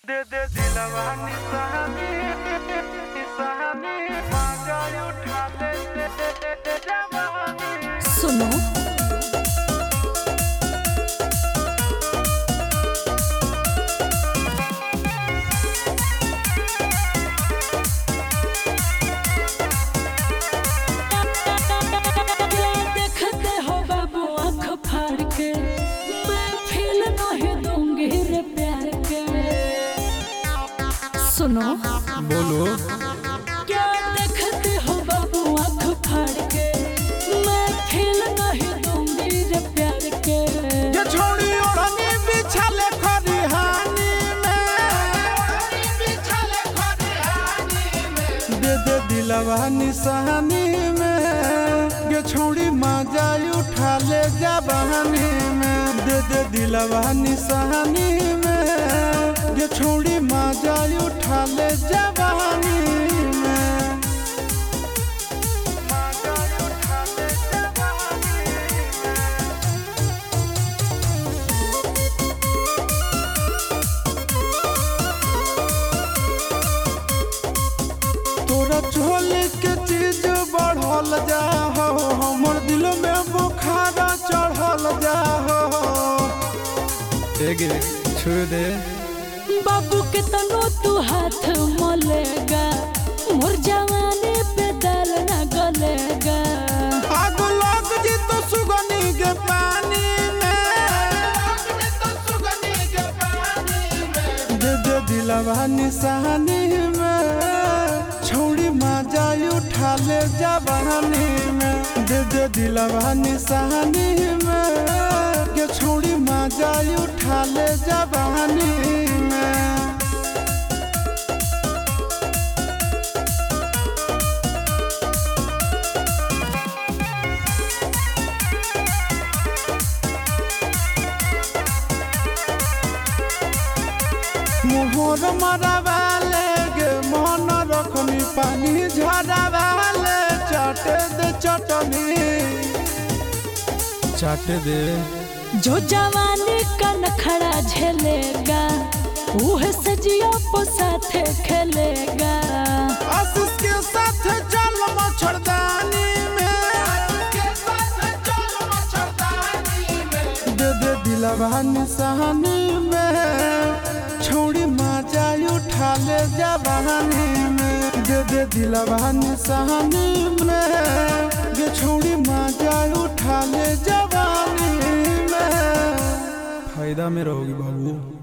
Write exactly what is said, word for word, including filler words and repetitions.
दे दे दिलवा निशानी निशानी मांगा उठा ले जवानी। सुनो देखते हो बाबू आँख फाड़ के, मैं फील नहीं दूंगी रे प्यार के। सुनो बोलो क्या देखते हो बाबू आँख फाड़ के, मैं फील नहीं दूंगी रे प्यार के। ये छोड़ी ओढ़नी बिछाले खरिहानी में, दे दे दिलवा निशानी में। ये छोड़ी मजा उठा ले जवानी में, दे दे दिलवा निशानी में। ये छोड़ी मजा उठा ले जवानी में। मांगा उठा ले जवानी तोरा झोले के चीज बढ़ल जा हो, हमर दिल में बुखार चढ़ल जा हो। देगे छू दे बाबू के तनो तू हाथ मोलेगा, मोर जवानी पे दाल न गलेगा। आग लग जी तो सुगनी के पानी में, दे दे दिलवा निशानी में। छोड़ी मजा उठा ले जवानी में, दे दे दिलवा निशानी में। ये छोड़ी मजा उठा ले जवानी में। मोहर मरवाले गे मन रखनी, पानी झरवाले चाटे दे चटनी चाटे दे। जो जवानी का नखड़ा झेलेगा, उहे सजिया पो साथे खेलेगा। आशीष के साथ चल मच्छरदानी में, दे दे दिलवा निशानी में। छोड़ी मजा उठा ले जवानी में, दे दे दिलवा निशानी में। ये छोड़ी मजा उठा ले जवानी में। फायदा में रहोगी बाबू।